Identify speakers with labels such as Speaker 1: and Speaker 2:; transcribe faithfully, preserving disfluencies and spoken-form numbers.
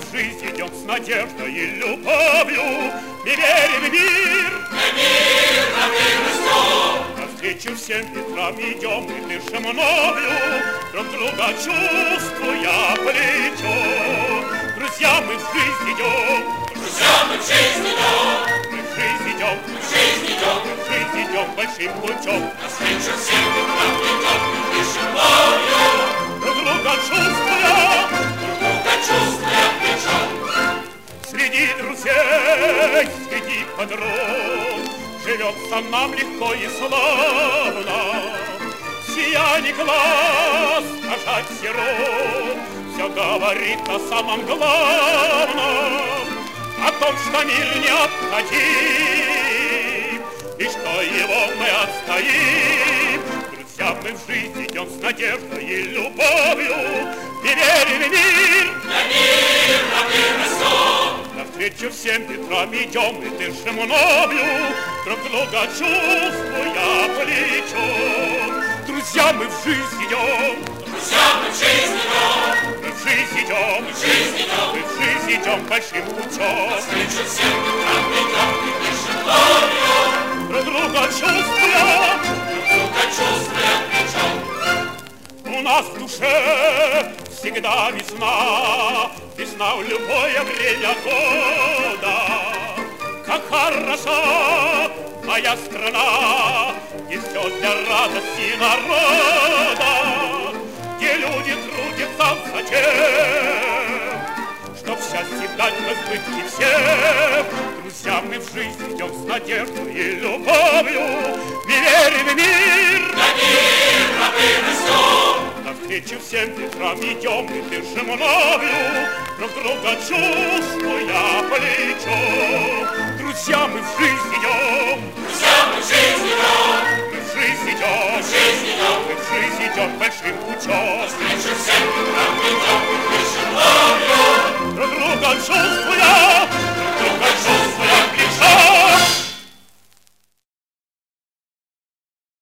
Speaker 1: в жизнь идем с надеждой и любовью. Мы верим в мир,
Speaker 2: на мир, на мир растем.
Speaker 1: Навстречу всем ветрам идем и дышим мною, друг друга чувствуя плечо. Друзья, мы в жизнь идем,
Speaker 2: друзья, мы в жизнь идем,
Speaker 1: мы в жизнь идем,
Speaker 2: мы в жизнь идем,
Speaker 1: мы в жизнь идем большим путем.
Speaker 2: Навстречу всем ветрам идем и дышим мною,
Speaker 1: друг друга чувствуя,
Speaker 2: друг друга чувствуя плечом.
Speaker 1: Среди друзей, среди подруг живется нам легко и славно. Сияние глаз, дрожать все рук, все говорит о самом главном, о том, что мир необходим, и что его мы отстоим. Друзья, мы в жизнь идем с надеждой и любовью, и верим в мир,
Speaker 2: на мир, на мир растем.
Speaker 1: Навстречу всем ветрам идем и дышим мною, друг друга чувствуя плечо. Друзья, мы в жизнь идем,
Speaker 2: друзья, мы в жизнь идем,
Speaker 1: мы в жизнь идем,
Speaker 2: мы в жизнь идем,
Speaker 1: мы в жизнь идем большим путем.
Speaker 2: Навстречу всем ветрам идем и дышим мною,
Speaker 1: друг друга чувствуя,
Speaker 2: друг друга чувствуя плечом.
Speaker 1: У нас в душе всегда весна, весна в любое время года. Как хороша моя страна, и все для радости народа, где люди трудятся затем, чтоб счастье дать разбыть всем. Друзья, мы в жизнь идем с надеждой и любовью, мы верим в мир,
Speaker 2: на мир, на мир растем.
Speaker 1: Навстречу всем ветрам идем и дышим мною, друг друга чувствуя плечо. Друзья, мы в жизнь идем,
Speaker 2: друзья, мы в жизнь идем,
Speaker 1: мы в жизнь идем,
Speaker 2: мы в жизнь идем,
Speaker 1: мы в жизнь идем большим путем.
Speaker 2: Навстречу всем ветрам идем и дышим мною,
Speaker 1: друг друга чувствуя